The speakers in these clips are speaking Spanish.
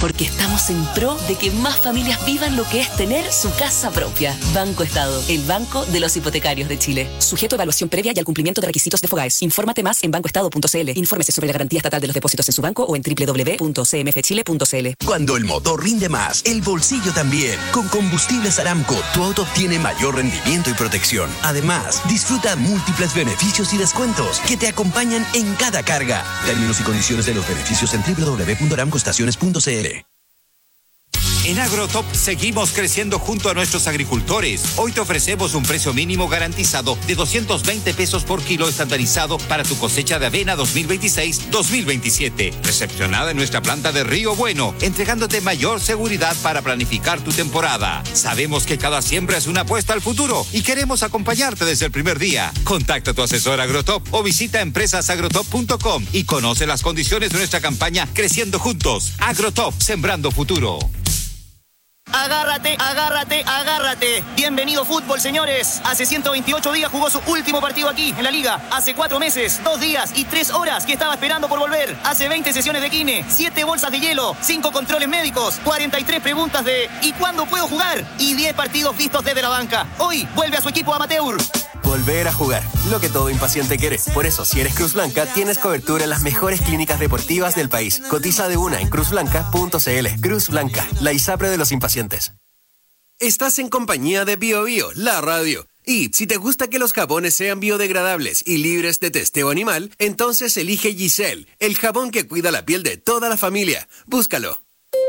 porque estamos en pro de que más familias vivan lo que es tener su casa propia. Banco Estado, el banco de los hipotecarios de Chile. Sujeto a evaluación previa y al cumplimiento de requisitos de FOGAES. Infórmate más en bancoestado.cl. Infórmese sobre la garantía estatal de los depósitos en su banco o en www.cmfchile.cl. Cuando el motor rinde más, el bolsillo también. Con Combustibles Aramco, tu auto obtiene mayor rendimiento y protección. Además, disfruta múltiples beneficios y descuentos que te acompañan en cada carga. Términos y condiciones de los beneficios en www.aramcoestaciones.cl. En Agrotop seguimos creciendo junto a nuestros agricultores. Hoy te ofrecemos un precio mínimo garantizado de 220 pesos por kilo estandarizado para tu cosecha de avena 2026-2027. Recepcionada en nuestra planta de Río Bueno, entregándote mayor seguridad para planificar tu temporada. Sabemos que cada siembra es una apuesta al futuro y queremos acompañarte desde el primer día. Contacta a tu asesor Agrotop o visita empresasagrotop.com y conoce las condiciones de nuestra campaña Creciendo Juntos. Agrotop, sembrando futuro. Agárrate, agárrate, agárrate. Bienvenido fútbol, señores. Hace 128 días jugó su último partido aquí, en la Liga. Hace 4 meses, 2 días y 3 horas que estaba esperando por volver. Hace 20 sesiones de kine, 7 bolsas de hielo, 5 controles médicos, 43 preguntas de ¿y cuándo puedo jugar? Y 10 partidos vistos desde la banca. Hoy vuelve a su equipo amateur. Volver a jugar, lo que todo impaciente quiere. Por eso, si eres Cruz Blanca, tienes cobertura en las mejores clínicas deportivas del país. Cotiza de una en cruzblanca.cl. Cruz Blanca, la ISAPRE de los impacientes. Estás en compañía de Bio Bio, la radio. Y si te gusta que los jabones sean biodegradables y libres de testeo animal, entonces elige Giselle, el jabón que cuida la piel de toda la familia. Búscalo.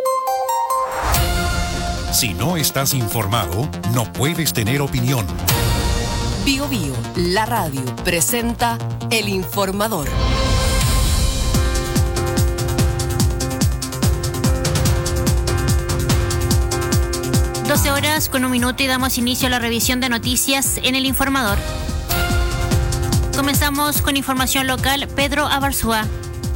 Si no estás informado, no puedes tener opinión. Bio Bio, la radio, presenta El Informador. Horas con 1 minuto y damos inicio a la revisión de noticias en El Informador. Comenzamos con información local. Pedro Abarzúa.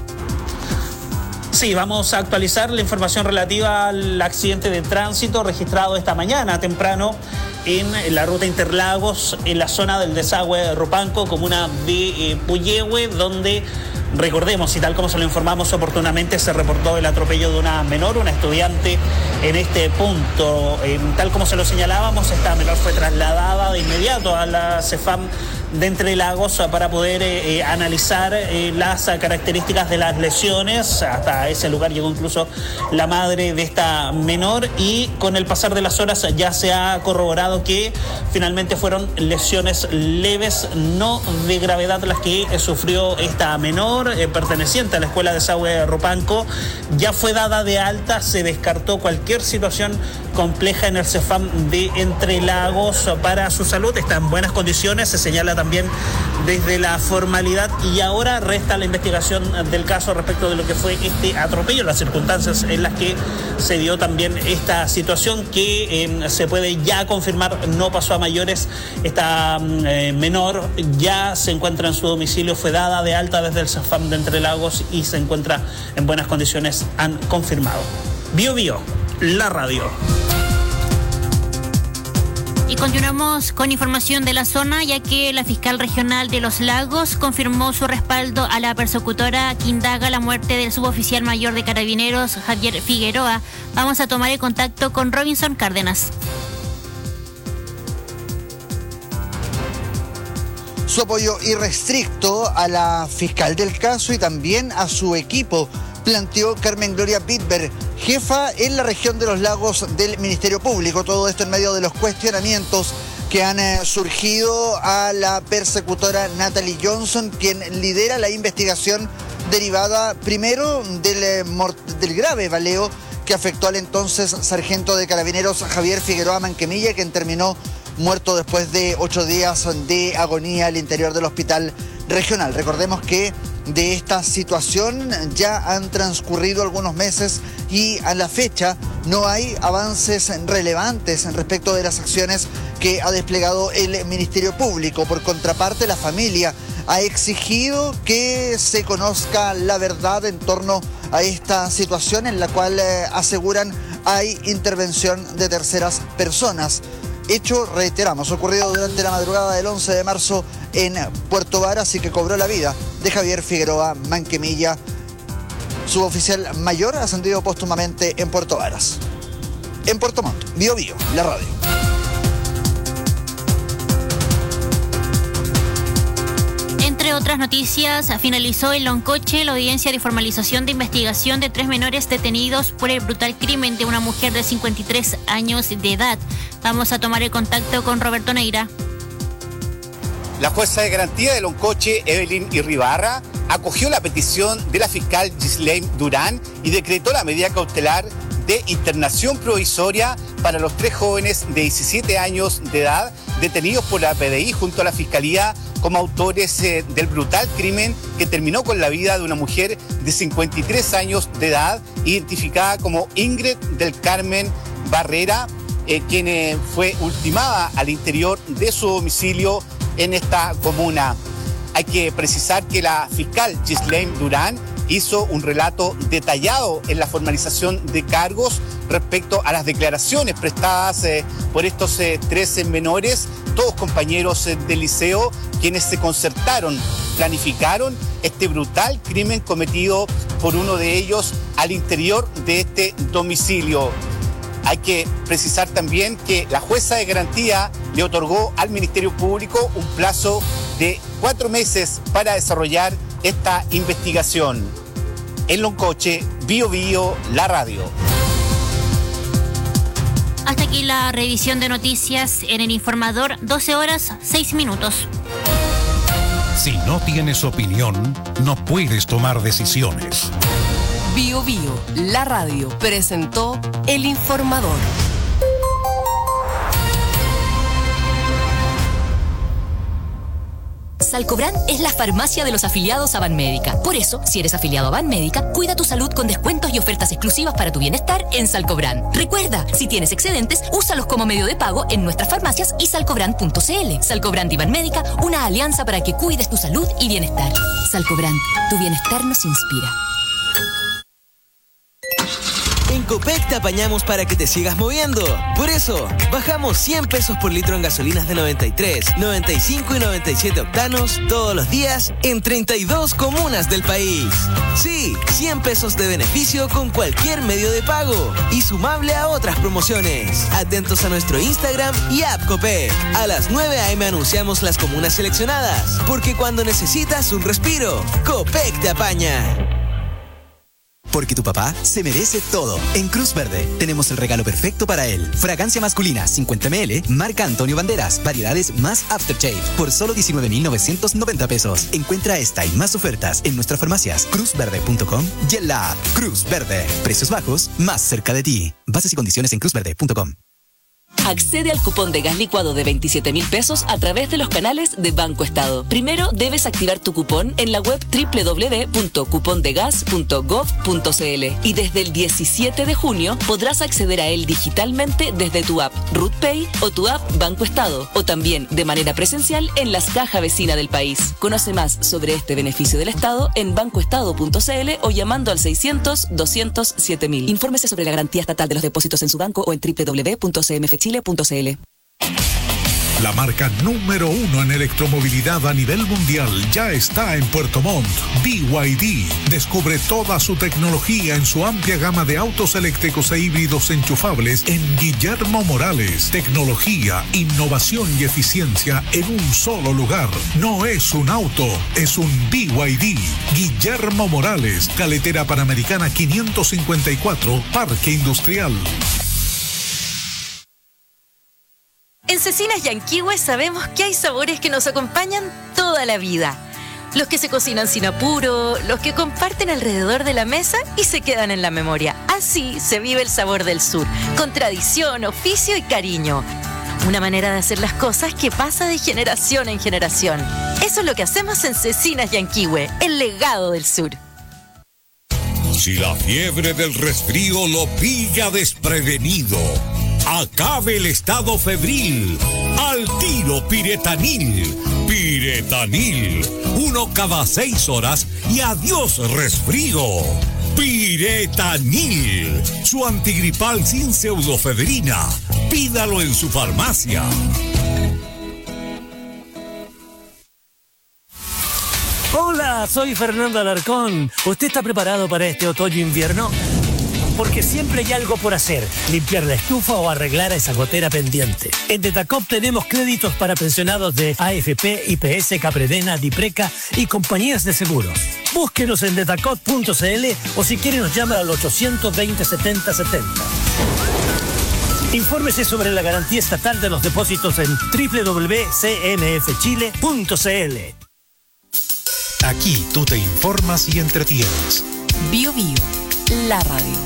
Sí, vamos a actualizar la información relativa al accidente de tránsito registrado esta mañana temprano en la ruta Interlagos, en la zona del desagüe Rupanco, comuna de Puyehue, donde, recordemos, y tal como se lo informamos oportunamente, se reportó el atropello de una menor, una estudiante en este punto. Tal como se lo señalábamos, esta menor fue trasladada de inmediato a la CEFAM de Entre Lagos para poder analizar las características de las lesiones. Hasta ese lugar llegó incluso la madre de esta menor y con el pasar de las horas ya se ha corroborado que finalmente fueron lesiones leves, no de gravedad, las que sufrió esta menor perteneciente a la escuela de desagüe Rupanco. Ya fue dada de alta, se descartó cualquier situación compleja en el CEFAM de Entre Lagos para su salud. Está en buenas condiciones, se señala también desde la formalidad, y ahora resta la investigación del caso respecto de lo que fue este atropello, las circunstancias en las que se dio también esta situación que se puede ya confirmar no pasó a mayores. Esta menor ya se encuentra en su domicilio, fue dada de alta desde el CEFAM de Entre Lagos y se encuentra en buenas condiciones, han confirmado. Bio Bio, la radio. Y continuamos con información de la zona, ya que la fiscal regional de Los Lagos confirmó su respaldo a la persecutora que indaga la muerte del suboficial mayor de Carabineros, Javier Figueroa. Vamos a tomar el contacto con Robinson Cárdenas. Su apoyo irrestricto a la fiscal del caso y también a su equipo, planteó Carmen Gloria Bitber, jefa en la región de Los Lagos del Ministerio Público. Todo esto en medio de los cuestionamientos que han surgido a la persecutora Natalie Johnson, quien lidera la investigación derivada primero del grave baleo que afectó al entonces sargento de Carabineros Javier Figueroa Manquemilla, quien terminó muerto después de 8 días de agonía al interior del hospital regional. Recordemos que de esta situación ya han transcurrido algunos meses y a la fecha no hay avances relevantes respecto de las acciones que ha desplegado el Ministerio Público. Por contraparte, la familia ha exigido que se conozca la verdad en torno a esta situación, en la cual aseguran hay intervención de terceras personas. Hecho, reiteramos, ocurrido durante la madrugada del 11 de marzo en Puerto Varas y que cobró la vida de Javier Figueroa Manquemilla, suboficial mayor ascendido póstumamente en Puerto Varas. En Puerto Montt, Bio Bio, la radio. Entre otras noticias, finalizó en Loncoche la audiencia de formalización de investigación de 3 menores detenidos por el brutal crimen de una mujer de 53 años de edad. Vamos a tomar el contacto con Roberto Neira. La jueza de garantía de Loncoche, Evelyn Irribarra, acogió la petición de la fiscal Ghislaine Durán y decretó la medida cautelar de internación provisoria para los 3 jóvenes de 17 años de edad detenidos por la PDI junto a la Fiscalía como autores del brutal crimen que terminó con la vida de una mujer de 53 años de edad, identificada como Ingrid del Carmen Barrera, quien fue ultimada al interior de su domicilio en esta comuna. Hay que precisar que la fiscal Ghislaine Durán hizo un relato detallado en la formalización de cargos respecto a las declaraciones prestadas por estos 13 menores, todos compañeros del liceo, quienes se concertaron, planificaron este brutal crimen cometido por uno de ellos al interior de este domicilio. Hay que precisar también que la jueza de garantía le otorgó al Ministerio Público un plazo de 4 meses para desarrollar esta investigación. En Loncoche, Bio Bio, la radio. Hasta aquí la revisión de noticias en el Informador, 12 horas, 6 minutos. Si no tienes opinión, no puedes tomar decisiones. Bio Bio, la radio, presentó El Informador. Salcobran es la farmacia de los afiliados a Banmédica. Por eso, si eres afiliado a Banmédica, cuida tu salud con descuentos y ofertas exclusivas para tu bienestar en Salcobran. Recuerda, si tienes excedentes, úsalos como medio de pago en nuestras farmacias y salcobran.cl. Salcobran y Banmédica, una alianza para que cuides tu salud y bienestar. Salcobran, tu bienestar nos inspira. En Copec te apañamos para que te sigas moviendo. Por eso, bajamos 100 pesos por litro en gasolinas de 93, 95 y 97 octanos todos los días en 32 comunas del país. Sí, 100 pesos de beneficio con cualquier medio de pago y sumable a otras promociones. Atentos a nuestro Instagram y app Copec. A las 9 a.m. anunciamos las comunas seleccionadas, porque cuando necesitas un respiro, Copec te apaña. Porque tu papá se merece todo. En Cruz Verde tenemos el regalo perfecto para él. Fragancia masculina 50 ml, marca Antonio Banderas, variedades más Aftershave, por solo 19,990 pesos. Encuentra esta y más ofertas en nuestras farmacias, cruzverde.com y en la app Cruz Verde. Precios bajos, más cerca de ti. Bases y condiciones en cruzverde.com. Accede al cupón de gas licuado de 27,000 pesos a través de los canales de Banco Estado. Primero debes activar tu cupón en la web www.cupondegas.gov.cl y desde el 17 de junio podrás acceder a él digitalmente desde tu app RootPay o tu app Banco Estado, o también de manera presencial en las cajas vecinas del país. Conoce más sobre este beneficio del Estado en bancoestado.cl o llamando al 600-200-7000. Infórmese sobre la garantía estatal de los depósitos en su banco o en www.cmfchile.cl. La marca número 1 en electromovilidad a nivel mundial ya está en Puerto Montt. BYD. Descubre toda su tecnología en su amplia gama de autos eléctricos e híbridos enchufables en Guillermo Morales. Tecnología, innovación y eficiencia en un solo lugar. No es un auto, es un BYD. Guillermo Morales, Carretera Panamericana 554, Parque Industrial. En Cecinas Yanquihue sabemos que hay sabores que nos acompañan toda la vida. Los que se cocinan sin apuro, los que comparten alrededor de la mesa y se quedan en la memoria. Así se vive el sabor del sur, con tradición, oficio y cariño. Una manera de hacer las cosas que pasa de generación en generación. Eso es lo que hacemos en Cecinas Yanquihue, el legado del sur. Si la fiebre del resfrío lo pilla desprevenido, acabe el estado febril. Al tiro Piretanil. Piretanil. 1 cada 6 horas y adiós resfrío. Piretanil. Su antigripal sin pseudofedrina. Pídalo en su farmacia. Hola, Hola, soy Fernando Alarcón. ¿Usted está preparado para este otoño-invierno? Porque siempre hay algo por hacer, limpiar la estufa o arreglar esa gotera pendiente. En Detacop tenemos créditos para pensionados de AFP, IPS, Capredena, Dipreca y compañías de seguros. Búsquenos en detacop.cl o si quiere nos llama al 820 70 70. Infórmese sobre la garantía estatal de los depósitos en www.cmfchile.cl. Aquí tú te informas y entretienes. Bio Bio, la radio.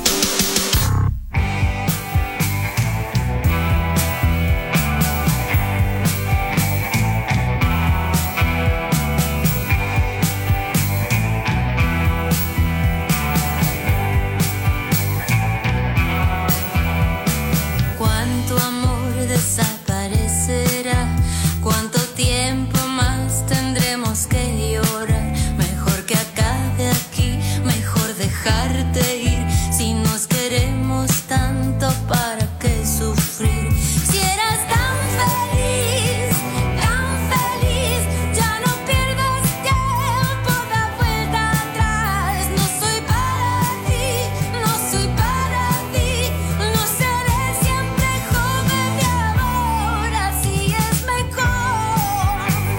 Cuánto amor desaparecerá, cuánto tiempo más tendremos que llorar. Mejor que acabe aquí, mejor dejarte ir. Si nos queremos tanto, ¿para qué sufrir? Si eras tan feliz, ya no pierdas tiempo, da vuelta atrás. No soy para ti, no soy para ti, no seré siempre joven de ahora, así es mejor.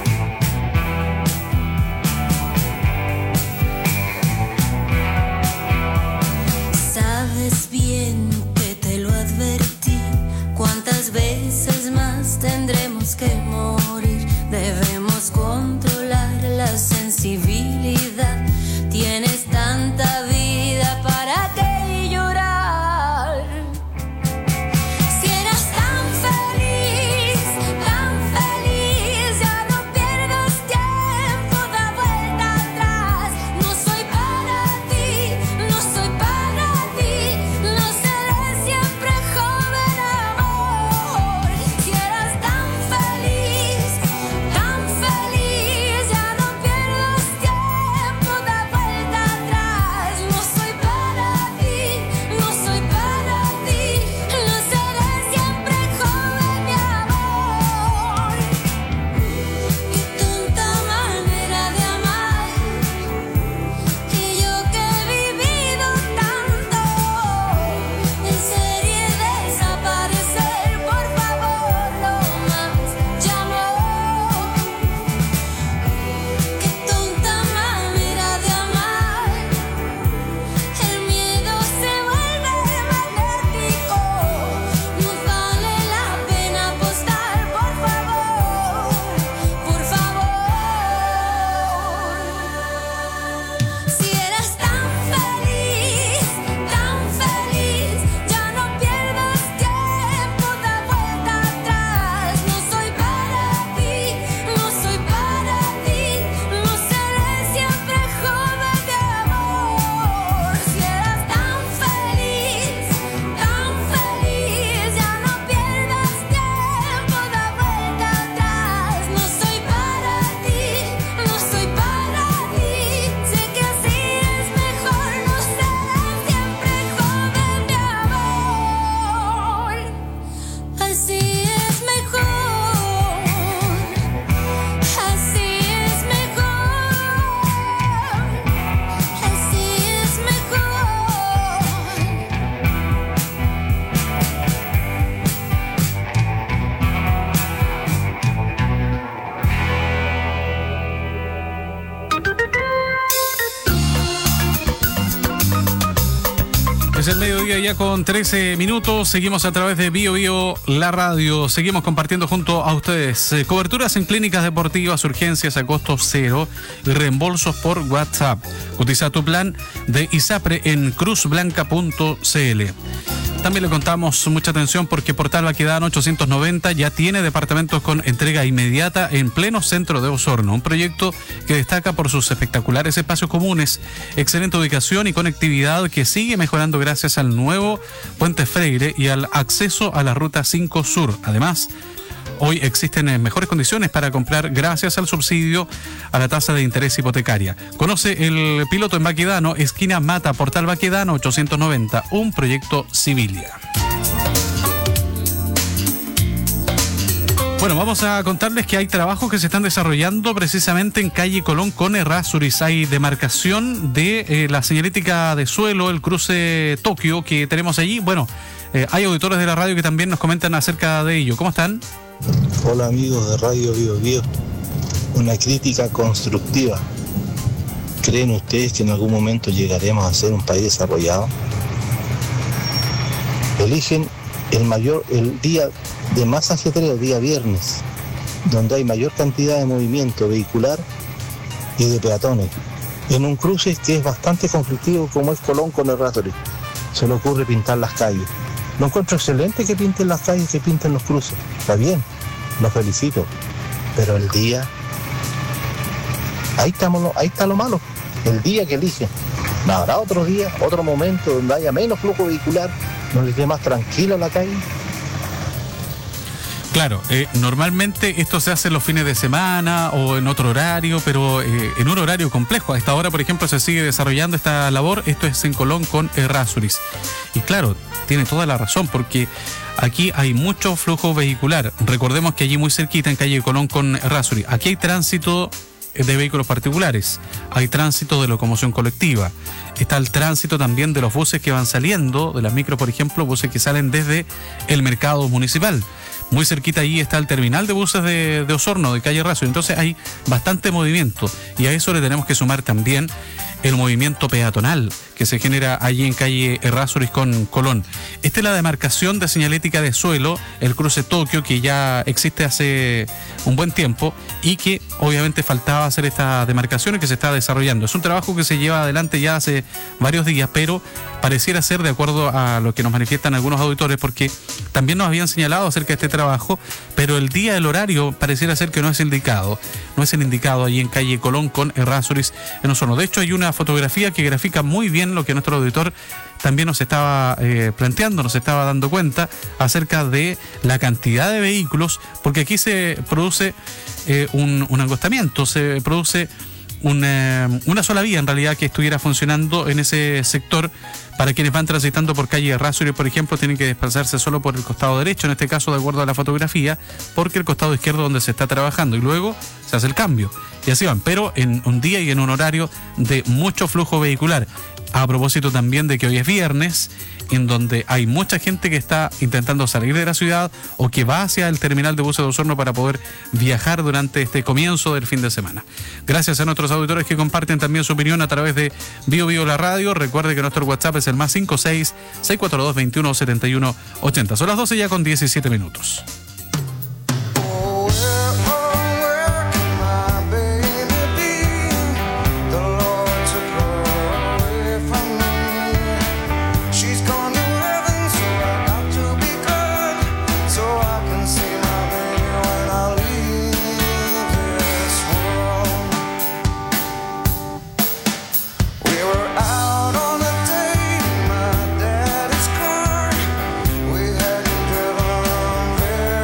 Sabes bien que te lo advertí, cuántas veces más tendremos que morir. Debemos controlar la sensibilidad. Tienes tanta vida, ¿para qué llorar? Si eras tan feliz, ya no pierdas tiempo, da vuelta atrás. No soy para ti, no soy para ti, no seré siempre joven amor. Si eras tan feliz, ya no pierdas tiempo, da vuelta atrás. No soy para ti, no soy para ti, no seré siempre joven mi amor. Qué tonta manera de amar, y yo que he vivido tanto, en serie desaparecer, por favor, no más llamo. Qué tonta manera de amar, el miedo se vuelve magnético, no vale la pena apostar, por favor, por favor. Si eras tan feliz, ya no pierdas tiempo, da vuelta atrás. No soy para ti, no soy para ti, no seré siempre joven de amor. Si eras tan feliz, ya no pierdas tiempo, da vuelta atrás. No soy para ti, no soy para ti, sé que así es mejor, no seré siempre joven de amor. Así es mejor, así es mejor, así es mejor. Es el mediodía ya con 13 minutos. Seguimos a través de Bio Bio, la radio. Seguimos compartiendo junto a ustedes coberturas en clínicas deportivas, urgencias a costo cero y reembolsos por WhatsApp. Cotiza tu plan de ISAPRE en cruzblanca.cl. También le contamos mucha atención porque Portal Baquedano 890 ya tiene departamentos con entrega inmediata en pleno centro de Osorno. Un proyecto que destaca por sus espectaculares espacios comunes, excelente ubicación y conectividad que sigue mejorando gracias al nuevo Puente Freire y al acceso a la Ruta 5 Sur. Además, hoy existen mejores condiciones para comprar gracias al subsidio a la tasa de interés hipotecaria. Conoce el piloto en Baquedano, esquina Mata, Portal Baquedano 890, un proyecto Civilia. Bueno, vamos a contarles que hay trabajos que se están desarrollando precisamente en calle Colón con Errázuriz. Hay demarcación de la señalética de suelo, el cruce Tokio que tenemos allí. Bueno, hay auditores de la radio que también nos comentan acerca de ello. ¿Cómo están? Hola amigos de Radio Bio Bio. Una crítica constructiva. ¿Creen ustedes que en algún momento llegaremos a ser un país desarrollado? Eligen el día de más ajetreo, día viernes, donde hay mayor cantidad de movimiento vehicular y de peatones, en un cruce que es bastante conflictivo como es Colón con Errázuriz. Se le ocurre pintar las calles. Lo encuentro excelente que pinten las calles, que pinten los cruces. Está bien, los felicito. Pero el día, ahí está lo malo. El día que eligen. Habrá otro día, otro momento donde haya menos flujo vehicular, donde esté más tranquila la calle. Claro, normalmente esto se hace los fines de semana o en otro horario, pero en un horario complejo. A esta hora, por ejemplo, se sigue desarrollando esta labor. Esto es en Colón con Errázuriz. Y claro, tiene toda la razón, porque aquí hay mucho flujo vehicular. Recordemos que allí muy cerquita, en calle Colón con Errázuriz, aquí hay tránsito de vehículos particulares, hay tránsito de locomoción colectiva, está el tránsito también de los buses que van saliendo, de las micros, por ejemplo, buses que salen desde el mercado municipal. Muy cerquita allí está el terminal de buses de Osorno, de calle Errázuriz. Entonces hay bastante movimiento y a eso le tenemos que sumar también el movimiento peatonal que se genera allí en calle Errázuriz con Colón. Esta es la demarcación de señalética de suelo, el cruce Tokio, que ya existe hace un buen tiempo y que obviamente faltaba hacer esta demarcación y que se está desarrollando. Es un trabajo que se lleva adelante ya hace varios días, pero pareciera ser, de acuerdo a lo que nos manifiestan algunos auditores, porque también nos habían señalado acerca de este trabajo, pero el día, el horario, pareciera ser que no es indicado. No es el indicado allí en calle Colón con Errázuriz en Osorno. De hecho, hay una fotografía que grafica muy bien lo que nuestro auditor también nos estaba planteando, nos estaba dando cuenta acerca de la cantidad de vehículos, porque aquí se produce un angostamiento, se produce una sola vía en realidad que estuviera funcionando en ese sector. Para quienes van transitando por calle Errázuriz, por ejemplo, tienen que desplazarse solo por el costado derecho, en este caso de acuerdo a la fotografía, porque el costado izquierdo donde se está trabajando, y luego se hace el cambio y así van, pero en un día y en un horario de mucho flujo vehicular. A propósito también de que hoy es viernes, en donde hay mucha gente que está intentando salir de la ciudad o que va hacia el terminal de buses de Osorno para poder viajar durante este comienzo del fin de semana. Gracias a nuestros auditores que comparten también su opinión a través de Bio Bio la radio. Recuerde que nuestro WhatsApp es el más 56-642-217180. Son las 12 ya con 17 minutos. Very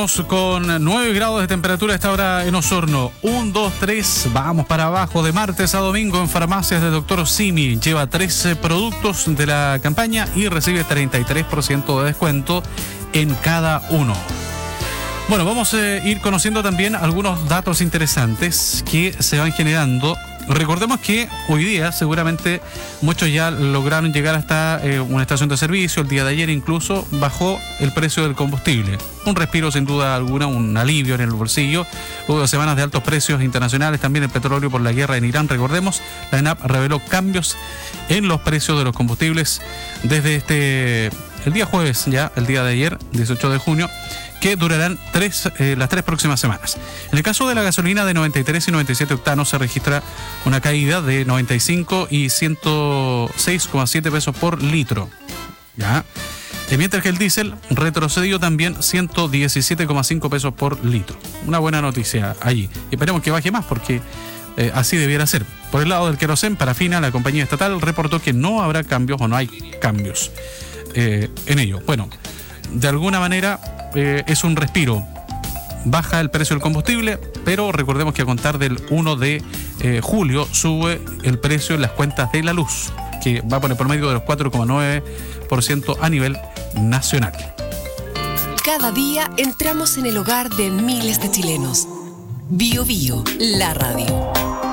Estamos con 9 grados de temperatura a esta hora en Osorno. 1, 2, 3, vamos para abajo. De martes a domingo en farmacias de Dr. Simi. Lleva 13 productos de la campaña y recibe 33% de descuento en cada uno. Bueno, vamos a ir conociendo también algunos datos interesantes que se van generando. Recordemos que hoy día seguramente muchos ya lograron llegar hasta una estación de servicio. El día de ayer incluso bajó el precio del combustible. Un respiro sin duda alguna, un alivio en el bolsillo. Luego de semanas de altos precios internacionales, también el petróleo por la guerra en Irán. Recordemos, la ENAP reveló cambios en los precios de los combustibles desde el día jueves, ya el día de ayer, 18 de junio, que durarán las 3 próximas semanas. En el caso de la gasolina de 93 y 97 octanos se registra una caída de 95 y 106,7 pesos por litro. ¿Ya? Mientras que el diésel retrocedió también 117,5 pesos por litro. Una buena noticia allí. Y esperemos que baje más porque así debiera ser. Por el lado del querosén, Parafina, la compañía estatal, reportó que no habrá cambios o no hay cambios en ello. Bueno, de alguna manera es un respiro. Baja el precio del combustible, pero recordemos que a contar del 1 de julio sube el precio en las cuentas de la luz, que va por el promedio de los 4,9% a nivel nacional. Cada día entramos en el hogar de miles de chilenos. Bio Bio, la radio.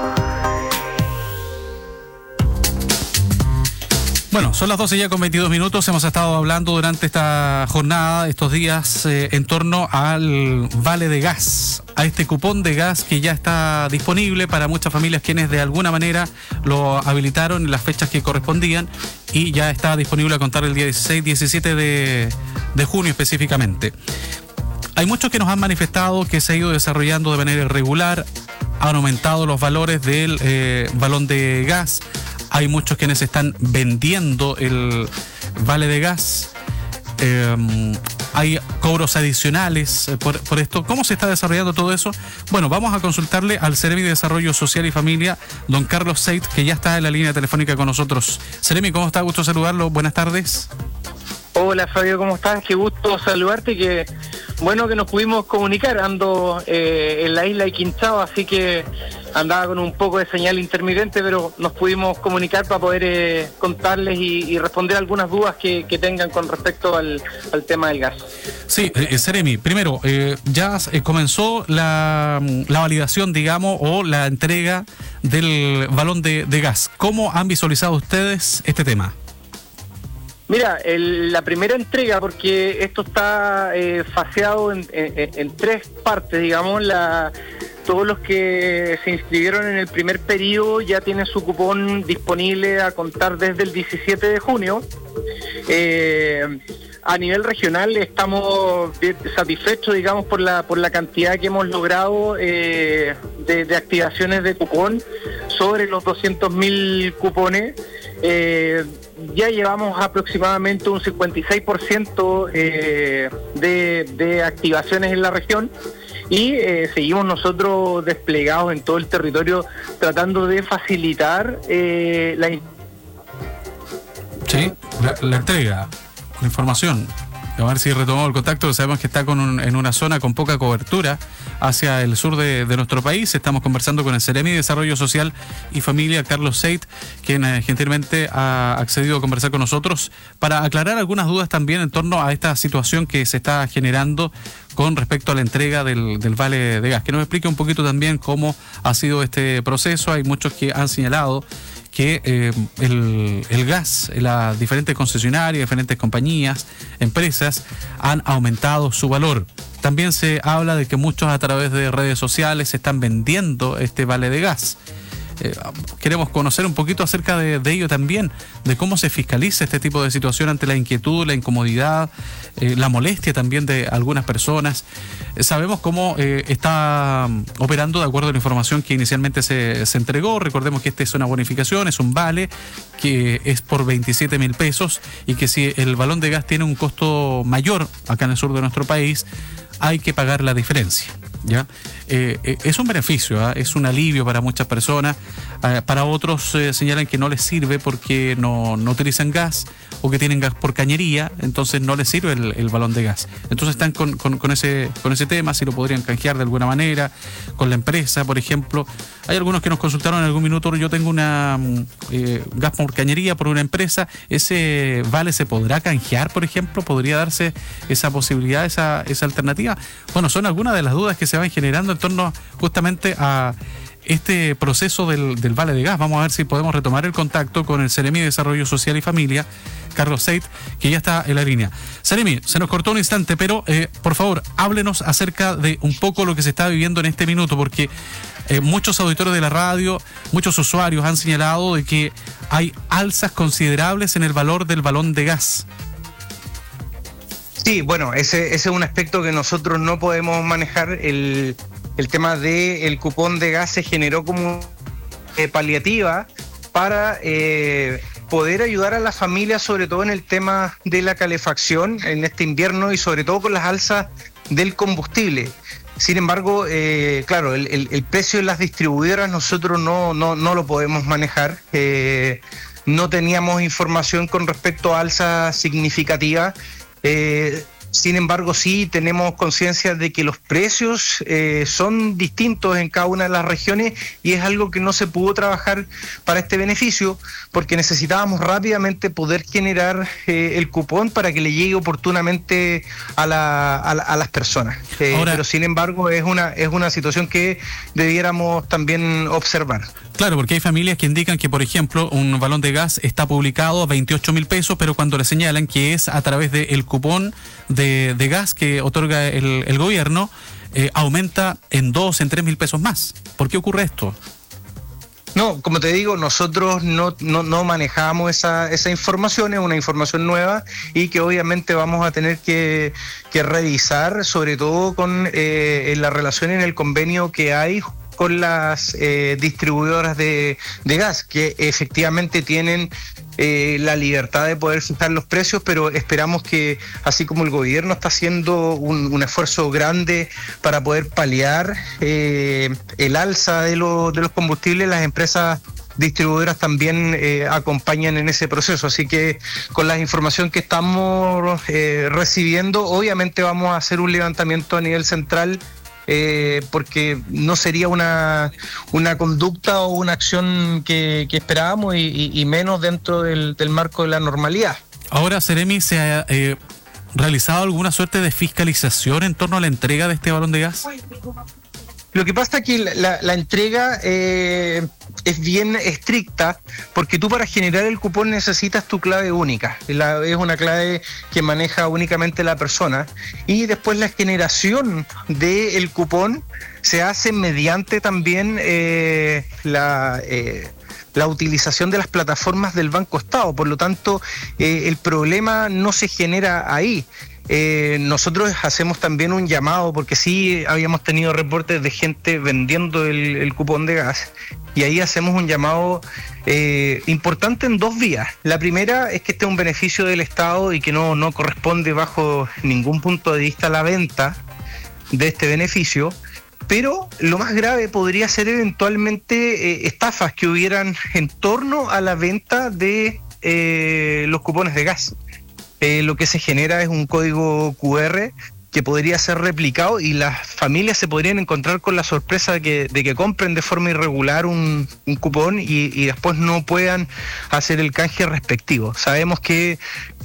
Bueno, son las 12 ya con 22 minutos. Hemos estado hablando durante esta jornada, estos días, en torno al vale de gas, a este cupón de gas que ya está disponible para muchas familias quienes de alguna manera lo habilitaron en las fechas que correspondían y ya está disponible a contar el día 16, 17 de junio específicamente. Hay muchos que nos han manifestado que se ha ido desarrollando de manera irregular, han aumentado los valores del balón de gas. Hay muchos quienes están vendiendo el vale de gas. Hay cobros adicionales por esto. ¿Cómo se está desarrollando todo eso? Bueno, vamos a consultarle al Seremi de Desarrollo Social y Familia, don Carlos Seit, que ya está en la línea telefónica con nosotros. Seremi, ¿cómo está? Gusto saludarlo. Buenas tardes. Hola Fabio, ¿cómo estás? Qué gusto saludarte, que bueno que nos pudimos comunicar. Ando en la isla de Quinchao, así que andaba con un poco de señal intermitente, pero nos pudimos comunicar para poder contarles y responder algunas dudas que tengan con respecto al tema del gas. Sí, Seremi, primero, ya comenzó la validación, digamos, o la entrega del balón de gas. ¿Cómo han visualizado ustedes este tema? Mira, la primera entrega, porque esto está faseado en 3 partes, digamos. Todos los que se inscribieron en el primer periodo ya tienen su cupón disponible a contar desde el 17 de junio. A nivel regional estamos satisfechos, digamos, por la cantidad que hemos logrado de activaciones de cupón sobre los 200.000 cupones. Ya llevamos aproximadamente un 56% de activaciones en la región y seguimos nosotros desplegados en todo el territorio tratando de facilitar la entrega, la información. A ver si retomamos el contacto. Sabemos que está en una zona con poca cobertura hacia el sur de nuestro país. Estamos conversando con el Seremi de Desarrollo Social y Familia, Carlos Seit, quien gentilmente ha accedido a conversar con nosotros para aclarar algunas dudas también en torno a esta situación que se está generando con respecto a la entrega del vale de gas. Que nos explique un poquito también cómo ha sido este proceso. Hay muchos que han señalado que el gas, las diferentes concesionarias, diferentes compañías, empresas, han aumentado su valor. También se habla de que muchos a través de redes sociales están vendiendo este vale de gas. Queremos conocer un poquito acerca de ello también, de cómo se fiscaliza este tipo de situación ante la inquietud, la incomodidad, la molestia también de algunas personas. Sabemos cómo está operando de acuerdo a la información que inicialmente se entregó. Recordemos que esta es una bonificación, es un vale que es por 27.000 pesos y que si el balón de gas tiene un costo mayor acá en el sur de nuestro país, hay que pagar la diferencia. ¿ya? Es un beneficio, es un alivio para muchas personas. Para otros señalan que no les sirve porque no utilizan gas o que tienen gas por cañería, entonces no les sirve el balón de gas. Entonces están con ese tema, si lo podrían canjear de alguna manera, con la empresa, por ejemplo. Hay algunos que nos consultaron en algún minuto, yo tengo una gas por cañería por una empresa, ¿ese vale se podrá canjear, por ejemplo? ¿Podría darse esa posibilidad, esa alternativa? Bueno, son algunas de las dudas que se van generando en torno justamente a este proceso del vale de gas. Vamos a ver si podemos retomar el contacto con el Seremi de Desarrollo Social y Familia, Carlos Seit, que ya está en la línea. Seremi, se nos cortó un instante, pero por favor, háblenos acerca de un poco lo que se está viviendo en este minuto, porque muchos auditores de la radio, muchos usuarios han señalado de que hay alzas considerables en el valor del balón de gas. Sí, bueno, ese es un aspecto que nosotros no podemos manejar. El tema del cupón de gas se generó como paliativa para poder ayudar a las familias, sobre todo en el tema de la calefacción en este invierno y sobre todo con las alzas del combustible. Sin embargo, claro, el precio de las distribuidoras nosotros no lo podemos manejar. No teníamos información con respecto a alzas significativas. Sin embargo, sí tenemos conciencia de que los precios son distintos en cada una de las regiones y es algo que no se pudo trabajar para este beneficio porque necesitábamos rápidamente poder generar el cupón para que le llegue oportunamente a las personas. Pero sin embargo es una situación que debiéramos también observar. Claro, porque hay familias que indican que, por ejemplo, un balón de gas está publicado a 28.000 pesos, pero cuando le señalan que es a través del cupón de gas que otorga el gobierno, aumenta en 2.000, en 3.000 pesos más. ¿Por qué ocurre esto? No, como te digo, nosotros no manejamos esa información, es una información nueva y que obviamente vamos a tener que revisar, sobre todo con la relación en el convenio que hay con las distribuidoras de gas, que efectivamente tienen la libertad de poder fijar los precios, pero esperamos que, así como el gobierno está haciendo un esfuerzo grande para poder paliar el alza de los combustibles, las empresas distribuidoras también acompañan en ese proceso. Así que con la información que estamos recibiendo, obviamente vamos a hacer un levantamiento a nivel central, porque no sería una conducta o una acción que esperábamos y menos dentro del marco de la normalidad. Ahora, Seremi, ¿se ha realizado alguna suerte de fiscalización en torno a la entrega de este balón de gas? Lo que pasa es que la entrega es bien estricta porque tú para generar el cupón necesitas tu clave única. Es una clave que maneja únicamente la persona y después la generación del cupón se hace mediante también la utilización de las plataformas del Banco Estado. Por lo tanto, el problema no se genera ahí. Nosotros hacemos también un llamado porque sí habíamos tenido reportes de gente vendiendo el cupón de gas y ahí hacemos un llamado importante en dos vías. La primera es que este es un beneficio del Estado y que no corresponde bajo ningún punto de vista la venta de este beneficio, pero lo más grave podría ser eventualmente estafas que hubieran en torno a la venta de los cupones de gas. Lo que se genera es un código QR que podría ser replicado y las familias se podrían encontrar con la sorpresa de que compren de forma irregular un cupón y después no puedan hacer el canje respectivo. Sabemos que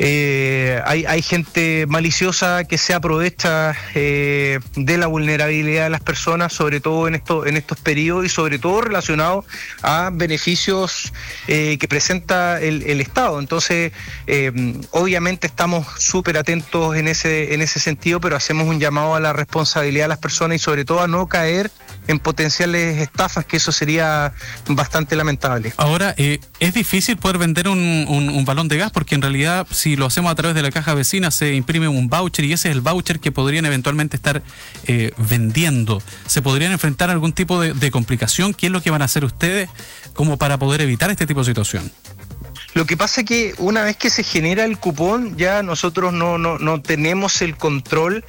hay gente maliciosa que se aprovecha de la vulnerabilidad de las personas, sobre todo en estos periodos y sobre todo relacionado a beneficios que presenta el Estado. Entonces, obviamente estamos súper atentos en ese sentido, pero hacemos un llamado a la responsabilidad de las personas y sobre todo a no caer en potenciales estafas, que eso sería bastante lamentable. Ahora, es difícil poder vender un balón de gas porque en realidad si lo hacemos a través de la caja vecina se imprime un voucher y ese es el voucher que podrían eventualmente estar vendiendo. ¿Se podrían enfrentar a algún tipo de complicación? ¿Qué es lo que van a hacer ustedes como para poder evitar este tipo de situación? Lo que pasa es que una vez que se genera el cupón, ya nosotros no tenemos el control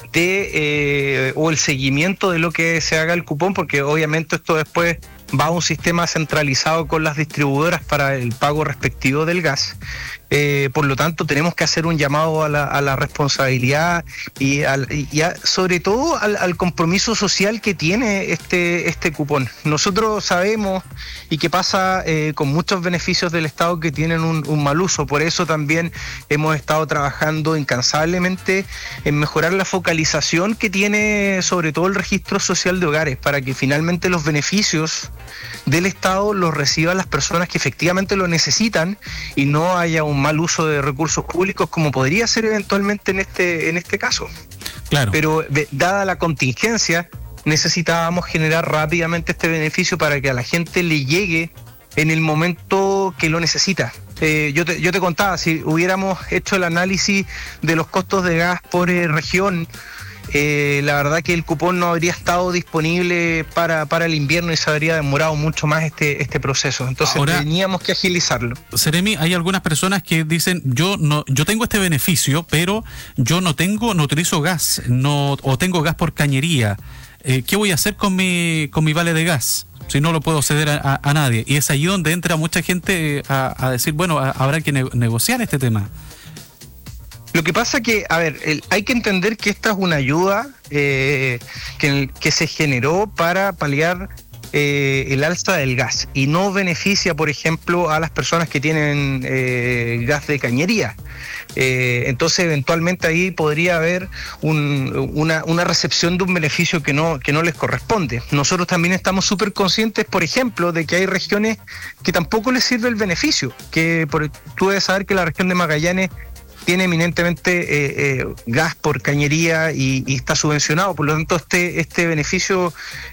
de o el seguimiento de lo que se haga el cupón, porque obviamente esto después va a un sistema centralizado con las distribuidoras para el pago respectivo del gas. Por lo tanto, tenemos que hacer un llamado a la responsabilidad y sobre todo al compromiso social que tiene este cupón. Nosotros sabemos y que pasa con muchos beneficios del Estado que tienen un mal uso. Por eso también hemos estado trabajando incansablemente en mejorar la focalización que tiene sobre todo el registro social de hogares, para que finalmente los beneficios del Estado los reciban las personas que efectivamente lo necesitan y no haya un mal uso de recursos públicos como podría ser eventualmente en este caso. Claro. Pero dada la contingencia, necesitábamos generar rápidamente este beneficio para que a la gente le llegue en el momento que lo necesita. Yo te contaba, si hubiéramos hecho el análisis de los costos de gas por región, la verdad que el cupón no habría estado disponible para el invierno y se habría demorado mucho más este proceso. Entonces ahora, teníamos que agilizarlo. Seremi, hay algunas personas que dicen, yo tengo este beneficio, pero yo no utilizo gas, o tengo gas por cañería. ¿Qué voy a hacer con mi vale de gas si no lo puedo ceder a nadie? Y es ahí donde entra mucha gente a decir, bueno, habrá que negociar este tema. Lo que pasa que, a ver, hay que entender que esta es una ayuda que se generó para paliar el alza del gas y no beneficia, por ejemplo, a las personas que tienen gas de cañería. Entonces, eventualmente ahí podría haber una recepción de un beneficio que no les corresponde. Nosotros también estamos súper conscientes, por ejemplo, de que hay regiones que tampoco les sirve el beneficio. Tú debes saber que la región de Magallanes tiene eminentemente gas por cañería y está subvencionado, por lo tanto este beneficio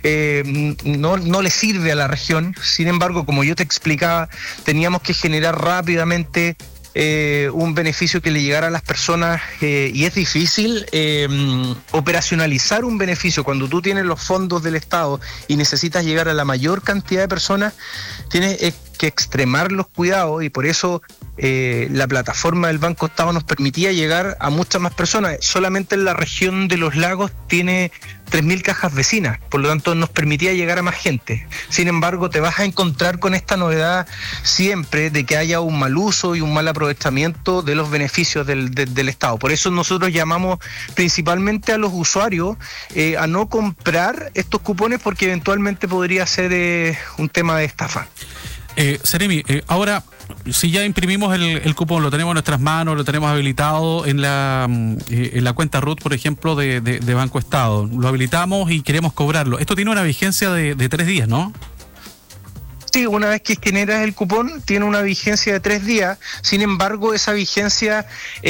no le sirve a la región. Sin embargo, como yo te explicaba, teníamos que generar rápidamente un beneficio que le llegara a las personas y es difícil operacionalizar un beneficio cuando tú tienes los fondos del Estado y necesitas llegar a la mayor cantidad de personas. Tienes que extremar los cuidados y por eso la plataforma del Banco Estado nos permitía llegar a muchas más personas. Solamente en la región de los lagos tiene 3.000 cajas vecinas, por lo tanto nos permitía llegar a más gente. Sin embargo, te vas a encontrar con esta novedad siempre de que haya un mal uso y un mal aprovechamiento de los beneficios del Estado. Por eso nosotros llamamos principalmente a los usuarios a no comprar estos cupones, porque eventualmente podría ser un tema de estafa. Seremi, ahora, si ya imprimimos el cupón, lo tenemos en nuestras manos, lo tenemos habilitado en la cuenta RUT, por ejemplo, de Banco Estado, lo habilitamos y queremos cobrarlo. Esto tiene una vigencia de 3 días, ¿no? Sí, una vez que generas el cupón, tiene una vigencia de 3 días. Sin embargo, esa vigencia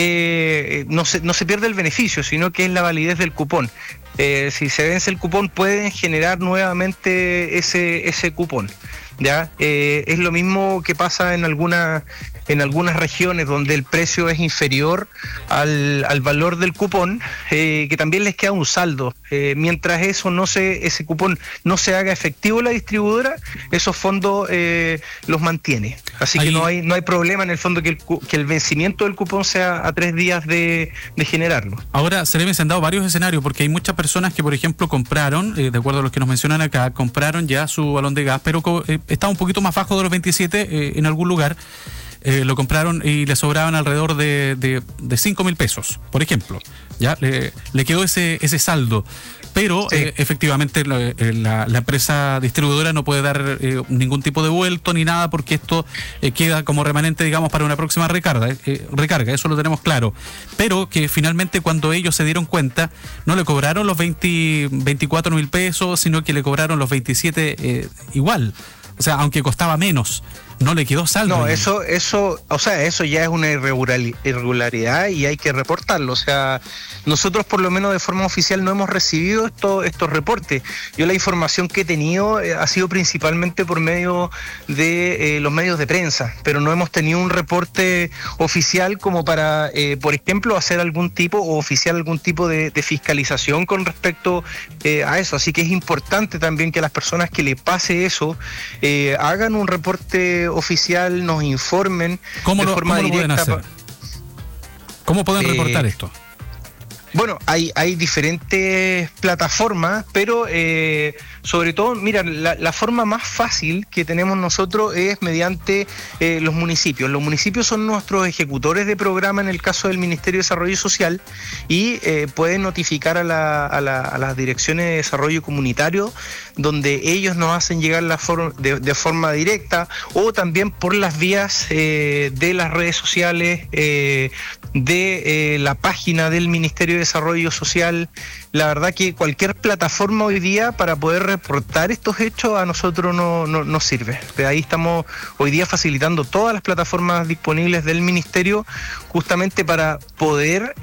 no se pierde el beneficio, sino que es la validez del cupón. Si se vence el cupón, pueden generar nuevamente ese cupón. ¿Ya? Es lo mismo que pasa en algunas regiones donde el precio es inferior al valor del cupón, que también les queda un saldo. Mientras ese cupón no se haga efectivo la distribuidora, esos fondos los mantiene. Así que no hay problema en el fondo que el vencimiento del cupón sea a 3 días de generarlo. Ahora, se han dado varios escenarios, porque hay muchas personas que, por ejemplo, compraron, de acuerdo a los que nos mencionan acá, compraron ya su balón de gas, pero está un poquito más bajo de los 27 en algún lugar. Lo compraron y le sobraban alrededor de 5.000 pesos, por ejemplo. Ya le quedó ese saldo, pero sí, efectivamente la empresa distribuidora no puede dar ningún tipo de vuelto ni nada, porque esto queda como remanente, digamos, para una próxima recarga, eso lo tenemos claro. Pero que finalmente, cuando ellos se dieron cuenta, no le cobraron los 24.000 pesos, sino que le cobraron los 27 igual. O sea, aunque costaba menos, no le quedó saldo. No, eso ya es una irregularidad y hay que reportarlo. O sea, nosotros por lo menos de forma oficial no hemos recibido estos reportes. Yo la información que he tenido ha sido principalmente por medio de los medios de prensa, pero no hemos tenido un reporte oficial como para, por ejemplo, hacer algún tipo o oficiar algún tipo de fiscalización con respecto a eso. Así que es importante también que las personas que le pase eso hagan un reporte oficial, nos informen de forma ¿cómo lo pueden directa. hacer? ¿Cómo pueden reportar esto? Bueno, hay diferentes plataformas, pero sobre todo, mira, la forma más fácil que tenemos nosotros es mediante los municipios. Los municipios son nuestros ejecutores de programa en el caso del Ministerio de Desarrollo Social y pueden notificar a las direcciones de desarrollo comunitario, donde ellos nos hacen llegar de forma directa, o también por las vías de las redes sociales, de la página del Ministerio de Desarrollo Social. La verdad que cualquier plataforma hoy día para poder reportar estos hechos a nosotros no sirve. De ahí estamos hoy día facilitando todas las plataformas disponibles del Ministerio justamente para poder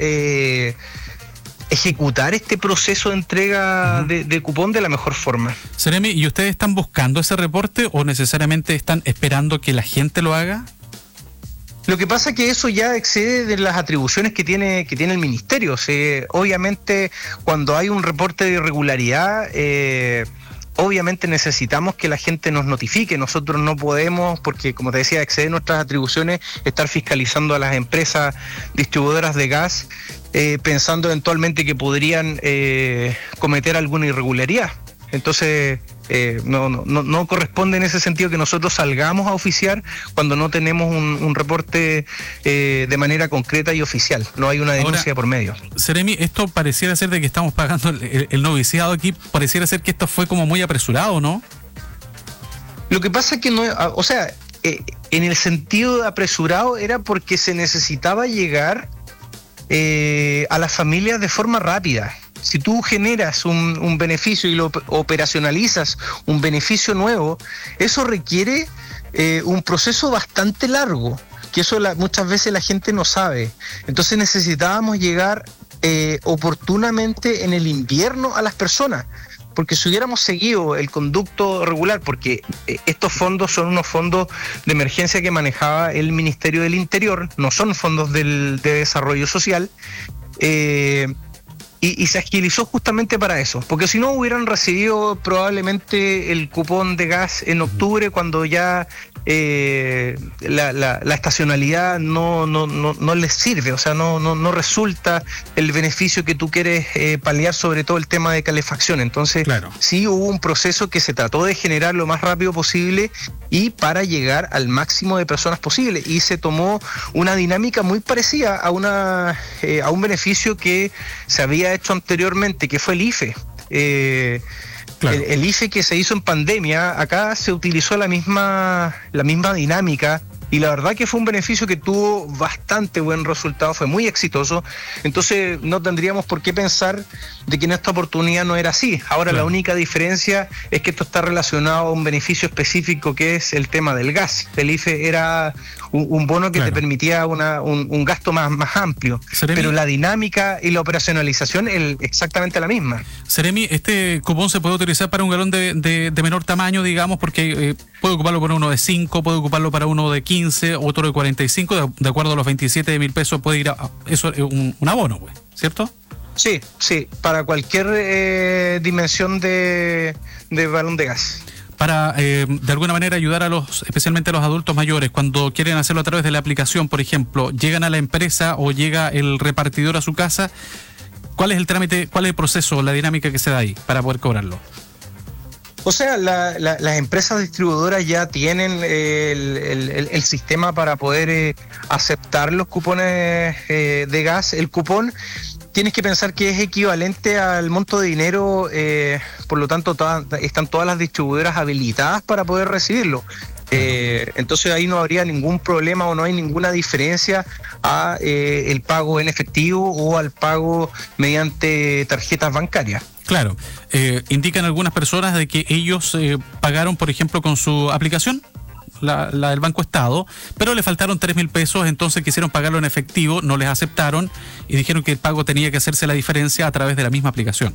ejecutar este proceso de entrega de cupón de la mejor forma. Seremi, ¿y ustedes están buscando ese reporte o necesariamente están esperando que la gente lo haga? Lo que pasa es que eso ya excede de las atribuciones que tiene el Ministerio. Obviamente, cuando hay un reporte de irregularidad, obviamente necesitamos que la gente nos notifique. Nosotros no podemos, porque como te decía, excede nuestras atribuciones, estar fiscalizando a las empresas distribuidoras de gas, pensando eventualmente que podrían cometer alguna irregularidad. Entonces, no corresponde en ese sentido que nosotros salgamos a oficiar cuando no tenemos un reporte de manera concreta y oficial. No hay una denuncia por medio. Seremi, esto pareciera ser de que estamos pagando el noviciado aquí, pareciera ser que esto fue como muy apresurado, ¿no? Lo que pasa es que no, o sea, en el sentido de apresurado era porque se necesitaba llegar a las familias de forma rápida. Si tú generas un beneficio y lo operacionalizas, un beneficio nuevo, eso requiere un proceso bastante largo, que eso muchas veces la gente no sabe. Entonces necesitábamos llegar oportunamente en el invierno a las personas, porque si hubiéramos seguido el conducto regular, porque estos fondos son unos fondos de emergencia que manejaba el Ministerio del Interior, no son fondos de desarrollo social, y se agilizó justamente para eso, porque si no hubieran recibido probablemente el cupón de gas en octubre, cuando ya la estacionalidad no les sirve, o sea, no resulta el beneficio que tú quieres paliar, sobre todo el tema de calefacción. Entonces, claro, sí hubo un proceso que se trató de generar lo más rápido posible y para llegar al máximo de personas posible, y se tomó una dinámica muy parecida a un beneficio que se había hecho anteriormente, que fue el IFE. Claro. El IFE que se hizo en pandemia, acá se utilizó la misma dinámica, y la verdad que fue un beneficio que tuvo bastante buen resultado, fue muy exitoso. Entonces no tendríamos por qué pensar de que en esta oportunidad no era así. Ahora, claro, la única diferencia es que esto está relacionado a un beneficio específico, que es el tema del gas. El IFE era un bono que, claro, te permitía un gasto más amplio. Seremi, pero la dinámica y la operacionalización es exactamente la misma. Seremi, ¿este cupón se puede utilizar para un galón de menor tamaño, digamos? Porque puede ocuparlo para uno de 5, puede ocuparlo para uno de 15, otro de 45, de acuerdo a los 27.000 pesos puede ir a eso es un abono, güey, ¿cierto? Sí, para cualquier dimensión de balón de gas. Para de alguna manera ayudar especialmente a los adultos mayores, cuando quieren hacerlo a través de la aplicación, por ejemplo, llegan a la empresa o llega el repartidor a su casa, ¿cuál es el trámite, cuál es el proceso, la dinámica que se da ahí para poder cobrarlo? O sea, las empresas distribuidoras ya tienen el sistema para poder aceptar los cupones de gas. El cupón, tienes que pensar que es equivalente al monto de dinero, por lo tanto están todas las distribuidoras habilitadas para poder recibirlo. Entonces ahí no habría ningún problema o no hay ninguna diferencia a el pago en efectivo o al pago mediante tarjetas bancarias. Claro, indican algunas personas de que ellos pagaron, por ejemplo, con su aplicación, la del Banco Estado, pero le faltaron 3.000 pesos, entonces quisieron pagarlo en efectivo, no les aceptaron y dijeron que el pago tenía que hacerse la diferencia a través de la misma aplicación.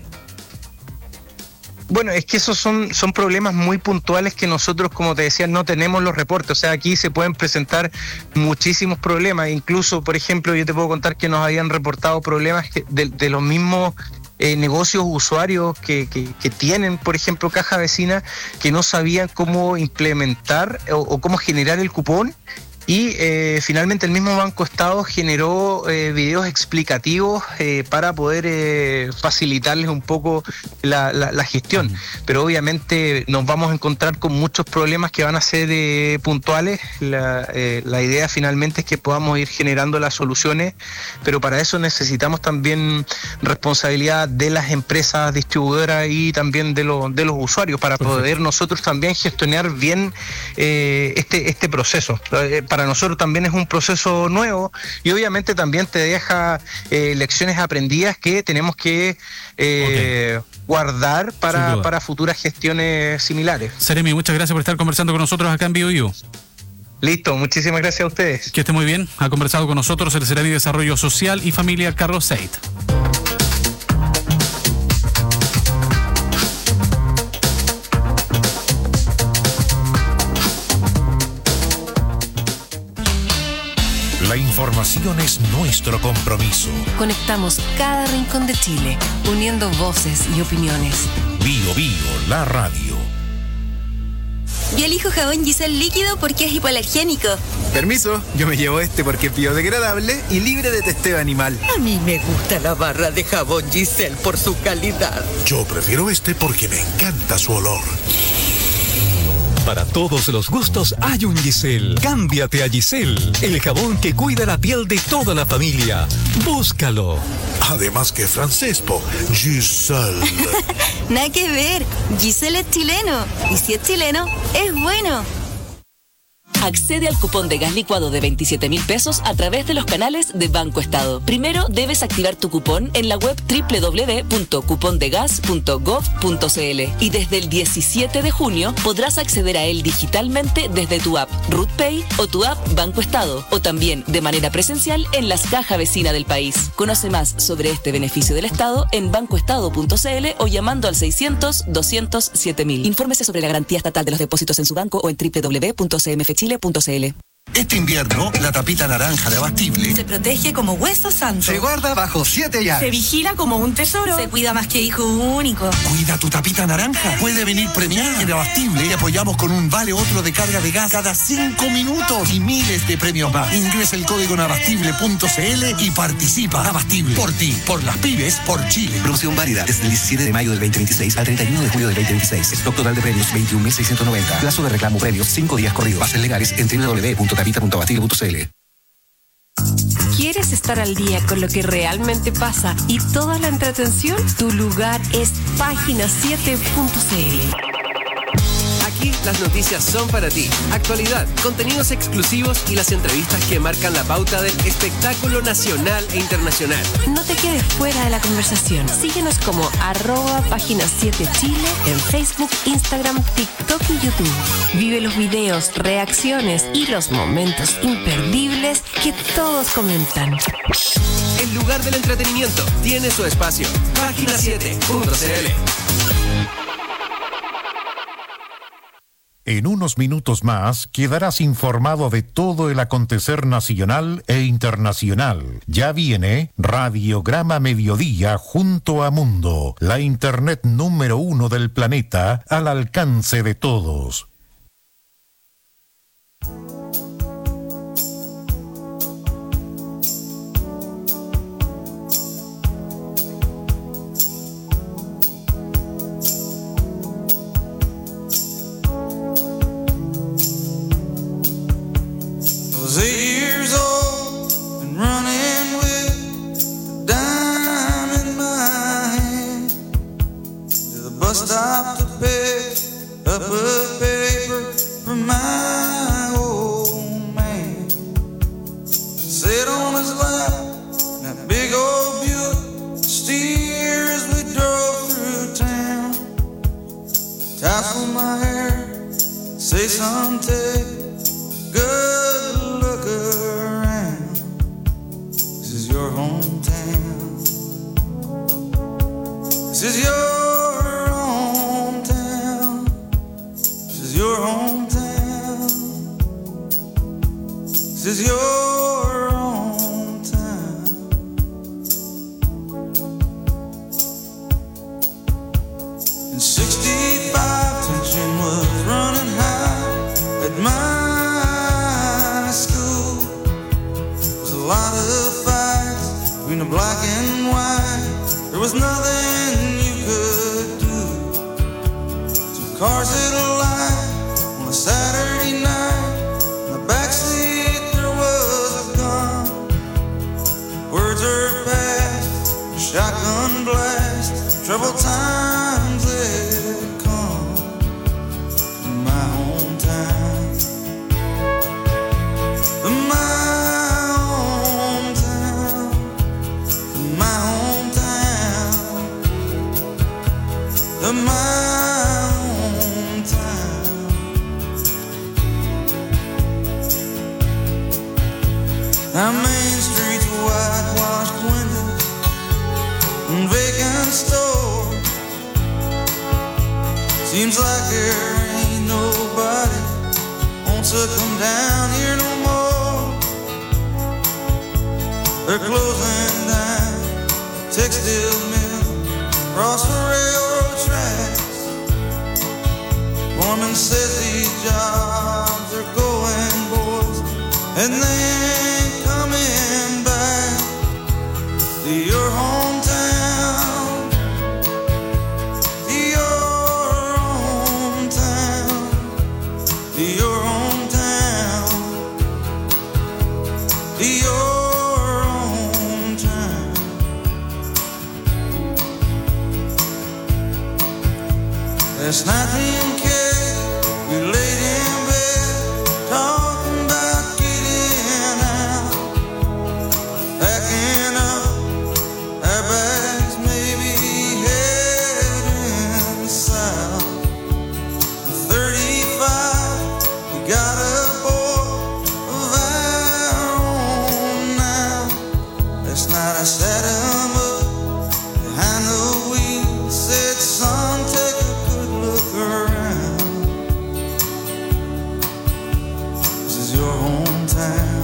Bueno, es que esos son problemas muy puntuales que nosotros, como te decía, no tenemos los reportes. O sea, aquí se pueden presentar muchísimos problemas. Incluso, por ejemplo, yo te puedo contar que nos habían reportado problemas de los mismos negocios, usuarios que tienen, por ejemplo, caja vecina, que no sabían cómo implementar o cómo generar el cupón. Y finalmente el mismo Banco Estado generó videos explicativos para poder facilitarles un poco la gestión. Pero obviamente nos vamos a encontrar con muchos problemas que van a ser puntuales. La idea finalmente es que podamos ir generando las soluciones, pero para eso necesitamos también responsabilidad de las empresas distribuidoras y también de los usuarios para poder nosotros también gestionar bien este proceso. Para nosotros también es un proceso nuevo y obviamente también te deja lecciones aprendidas que tenemos que guardar para futuras gestiones similares. Seremi, muchas gracias por estar conversando con nosotros acá en BioBio. Listo, muchísimas gracias a ustedes. Que esté muy bien. Ha conversado con nosotros el Seremi de Desarrollo Social y Familia, Carlos Seit. La información es nuestro compromiso. Conectamos cada rincón de Chile, uniendo voces y opiniones. BioBio, la radio. Yo elijo jabón Giselle líquido porque es hipoalergénico. Permiso, yo me llevo este porque es biodegradable y libre de testeo animal. A mí me gusta la barra de jabón Giselle por su calidad. Yo prefiero este porque me encanta su olor. Para todos los gustos hay un Giselle. Cámbiate a Giselle, el jabón que cuida la piel de toda la familia. Búscalo. Además que francés, Giselle. Nada que ver, Giselle es chileno. Y si es chileno, es bueno. Accede al cupón de gas licuado de 27.000 pesos a través de los canales de Banco Estado. Primero debes activar tu cupón en la web www.cupondegas.gov.cl y desde el 17 de junio podrás acceder a él digitalmente desde tu app RootPay o tu app Banco Estado o también de manera presencial en las cajas vecinas del país. Conoce más sobre este beneficio del Estado en bancoestado.cl o llamando al 600-200-7000. Infórmese sobre la garantía estatal de los depósitos en su banco o en www.cmfchile.cl. Este invierno, la tapita naranja de Abastible Se protege como hueso santo. se guarda bajo 7 llaves. Se vigila como un tesoro. Se cuida más que hijo único. Cuida tu tapita naranja. Puede venir premiada. En Abastible te apoyamos con un vale otro de carga de gas cada 5 minutos y miles de premios más. Ingresa el código en abastible.cl y participa. Abastible. Por ti, por las pymes, por Chile. Promoción válida desde el 17 de mayo del 2026 al 31 de julio del 2026. Stock total de premios 21.690. Plazo de reclamo premios 5 días corridos. Bases legales en www.tapita.abastible.cl. ¿Quieres estar al día con lo que realmente pasa y toda la entretención? Tu lugar es página7.cl. Aquí las noticias son para ti. Actualidad, contenidos exclusivos y las entrevistas que marcan la pauta del espectáculo nacional e internacional. No te quedes fuera de la conversación. Síguenos como @página7chile en Facebook, Instagram, TikTok y YouTube. Vive los videos, reacciones y los momentos imperdibles que todos comentan. El lugar del entretenimiento tiene su espacio. Página7.cl. En unos minutos más quedarás informado de todo el acontecer nacional e internacional. Ya viene Radiograma Mediodía junto a Mundo, la internet número 1 del planeta al alcance de todos. I was 8 years old and running with a dime in my hand to the bus stop to pick up a paper from my old man. Sit on his lap in that big old Buick, steer as we drove through town. Tassel my hair, say something. Good look around. This is your hometown. This is your hometown. This is your hometown. This is your hometown. troubled times that come to my hometown. My hometown, my hometown, my hometown. Our main streets, whitewashed windows and vacant stores. Seems like there ain't nobody wants to come down here no more. They're closing down textile mill across the railroad tracks. Foreman says these jobs are going, boys, and they ain't coming back to your hometown, to your hometown, to your hometown, to your hometown. Last night me and Kay, we laid in bed, talking about getting out, packing up our bags, maybe heading south. 35, we got a boy of our own now. Last night I sat him up behind the wheel, said, son, take a good look around. This is your hometown.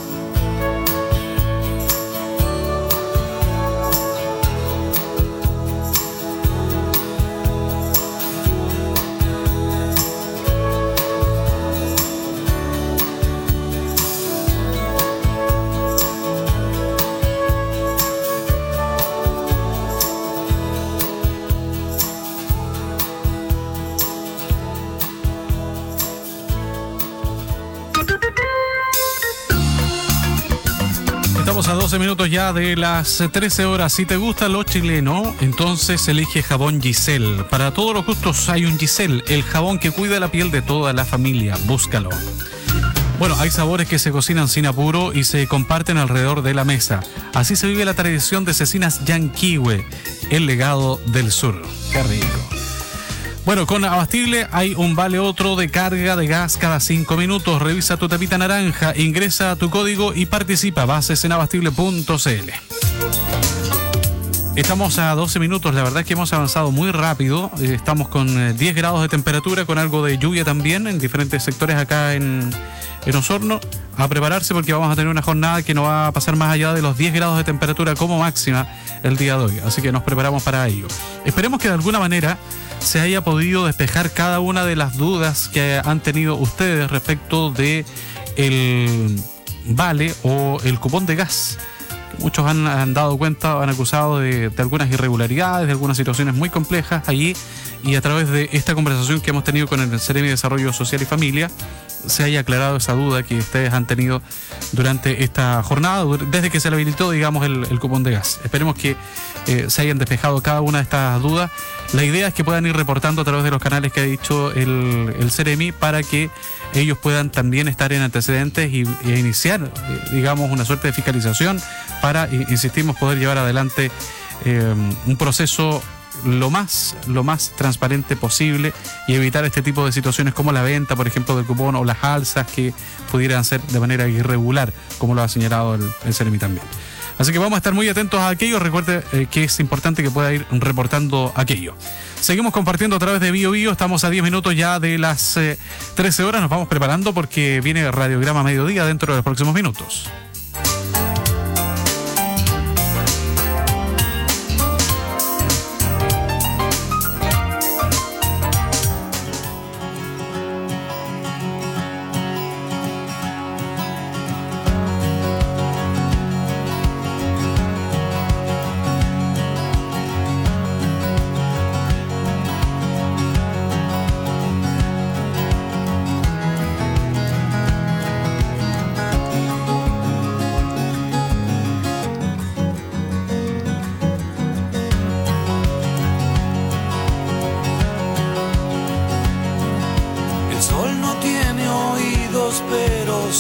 Estamos a 12 minutos ya de las 13 horas. Si te gusta lo chileno, entonces elige jabón Giselle. Para todos los gustos hay un Giselle, el jabón que cuida la piel de toda la familia. Búscalo. Bueno, hay sabores que se cocinan sin apuro y se comparten alrededor de la mesa. Así se vive la tradición de Cecinas Yanquihue, el legado del sur. Qué rico. Bueno, con Abastible hay un vale otro de carga de gas cada 5 minutos. Revisa tu tapita naranja, ingresa tu código y participa. Bases en abastible.cl. Estamos a 12 minutos, la verdad es que hemos avanzado muy rápido. Estamos con 10 grados de temperatura, con algo de lluvia también en diferentes sectores acá en Osorno. A prepararse porque vamos a tener una jornada que no va a pasar más allá de los 10 grados de temperatura como máxima el día de hoy. Así que nos preparamos para ello. Esperemos que de alguna manera se haya podido despejar cada una de las dudas que han tenido ustedes respecto de el vale o el cupón de gas. Muchos han dado cuenta, han acusado de algunas irregularidades, de algunas situaciones muy complejas allí, y a través de esta conversación que hemos tenido con el Ceremi de Desarrollo Social y Familia se haya aclarado esa duda que ustedes han tenido durante esta jornada, desde que se le habilitó, digamos, el cupón de gas. Esperemos que se hayan despejado cada una de estas dudas. La idea es que puedan ir reportando a través de los canales que ha dicho el Ceremi para que ellos puedan también estar en antecedentes e iniciar, digamos, una suerte de fiscalización para, insistimos, poder llevar adelante un proceso lo más transparente posible y evitar este tipo de situaciones como la venta, por ejemplo, del cupón o las alzas que pudieran ser de manera irregular, como lo ha señalado el Ceremi también. Así que vamos a estar muy atentos a aquello. Recuerde que es importante que pueda ir reportando aquello. Seguimos compartiendo a través de Bio Bio. Estamos a 10 minutos ya de las 13 horas. Nos vamos preparando porque viene Radiograma Mediodía dentro de los próximos minutos.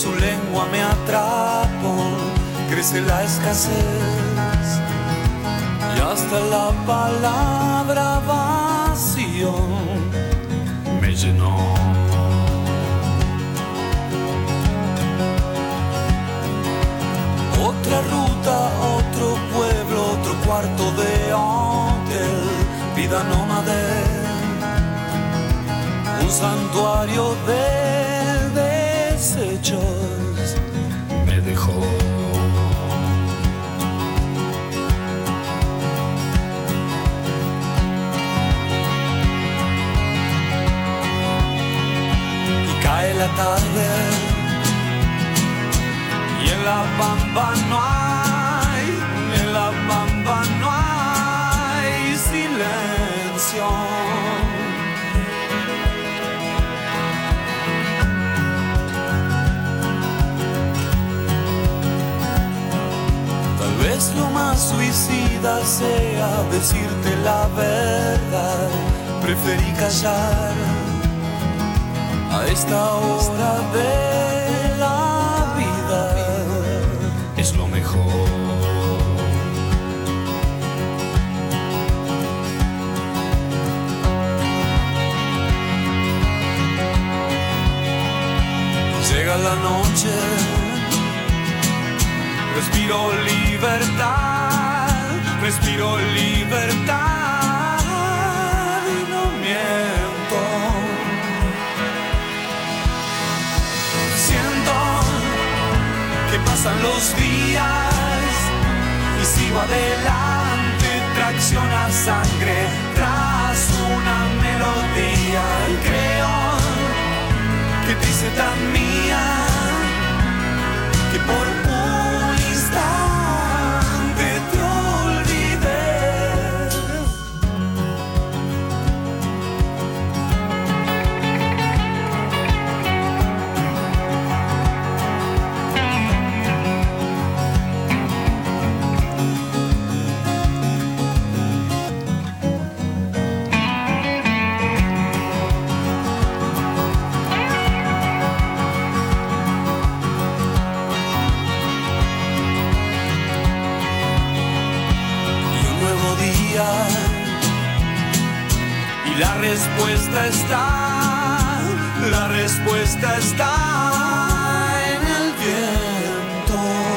su lengua me atrapo, crece la escasez y hasta la palabra vacío me llenó. Otra ruta, otro pueblo, otro cuarto de hotel, vida nómade, un santuario de desechos me dejó. Y cae la tarde y en la pampa no hay, en la pampa no hay silencio. Tal vez lo más suicida sea decirte la verdad, preferí callar a esta hora de la vida. Es lo mejor. Llega la noche, respiro libertad, respiro libertad y no miento. Siento que pasan los días y sigo adelante, tracción a sangre tras una melodía y creo que te hice tan mía que por un instante te olvidé. Y la respuesta está en el viento.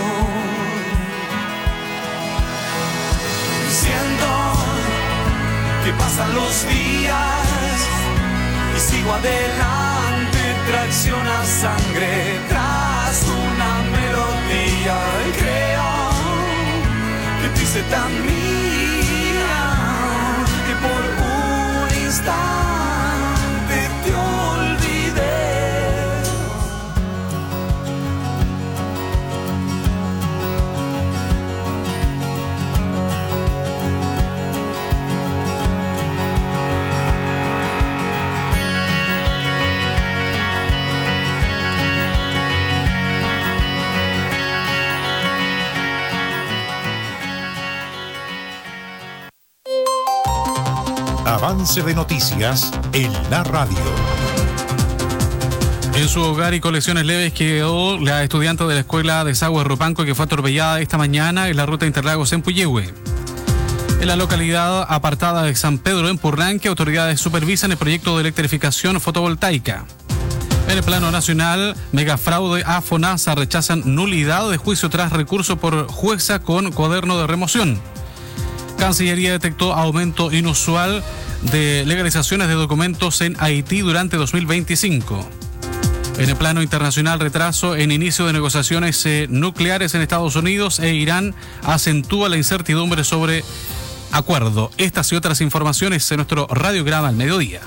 Siento que pasan los días y sigo adelante, tracción a sangre tras una melodía y creo que te hice tan mía que por un instante te olvidé. Avance de noticias en la radio. En su hogar y con lesiones leves quedó la estudiante de la escuela de Sagua Rupanco que fue atropellada esta mañana en la ruta Interlagos en Puyehue. En la localidad apartada de San Pedro en Purranque, autoridades supervisan el proyecto de electrificación fotovoltaica. En el plano nacional, megafraude a FONASA rechazan nulidad de juicio tras recurso por jueza con cuaderno de remoción. Cancillería detectó aumento inusual de legalizaciones de documentos en Haití durante 2025. En el plano internacional, retraso en inicio de negociaciones nucleares en Estados Unidos e Irán acentúa la incertidumbre sobre acuerdo. Estas y otras informaciones en nuestro radiograma al mediodía.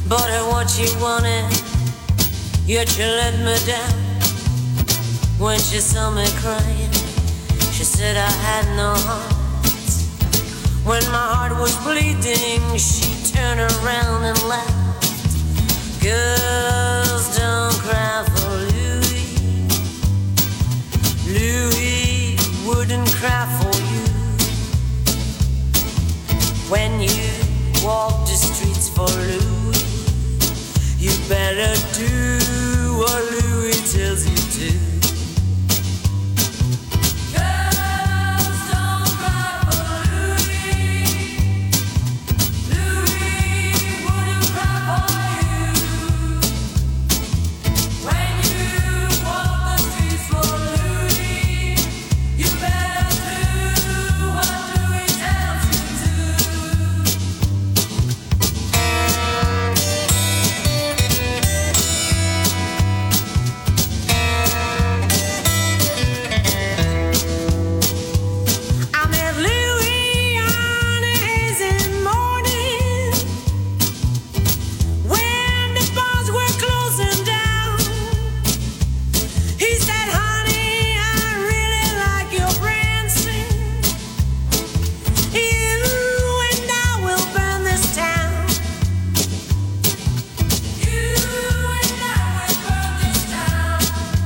bought her what she wanted, yet she let me down. When she saw me crying, she said I had no heart. When my heart was bleeding, she turned around and laughed. Girls don't cry for Louis. Louis wouldn't cry for you. When you walk the streets for Louis, you better do what Louis tells you to. Girls don't cry for Louis. Louis wouldn't cry for you. When you walk the streets for Louis, you better do what Louis tells you to. I met Louis on a hazy morning when the bars were closing down. He said, honey, I really like your prancing. You and I will burn this town. You and I will burn this town.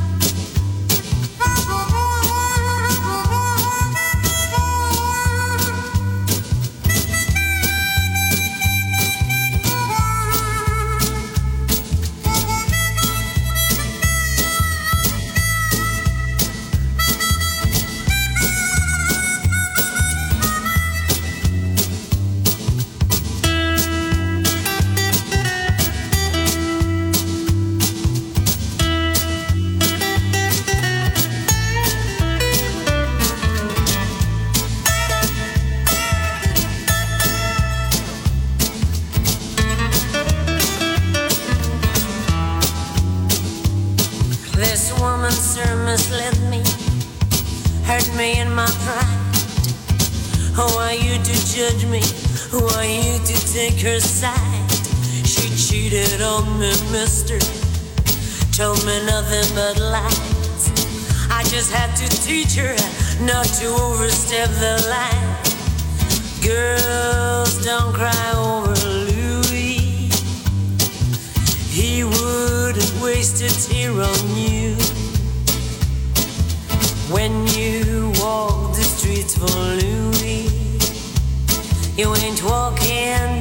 This woman, sir, misled me, hurt me in my pride. Who are you to judge me? Who are you to take her side? She cheated on me, mister, told me nothing but lies. I just had to teach her not to overstep the line. Girls, don't cry over Louis. He wouldn't waste a tear on you. When you walk the streets for Louis, you ain't walking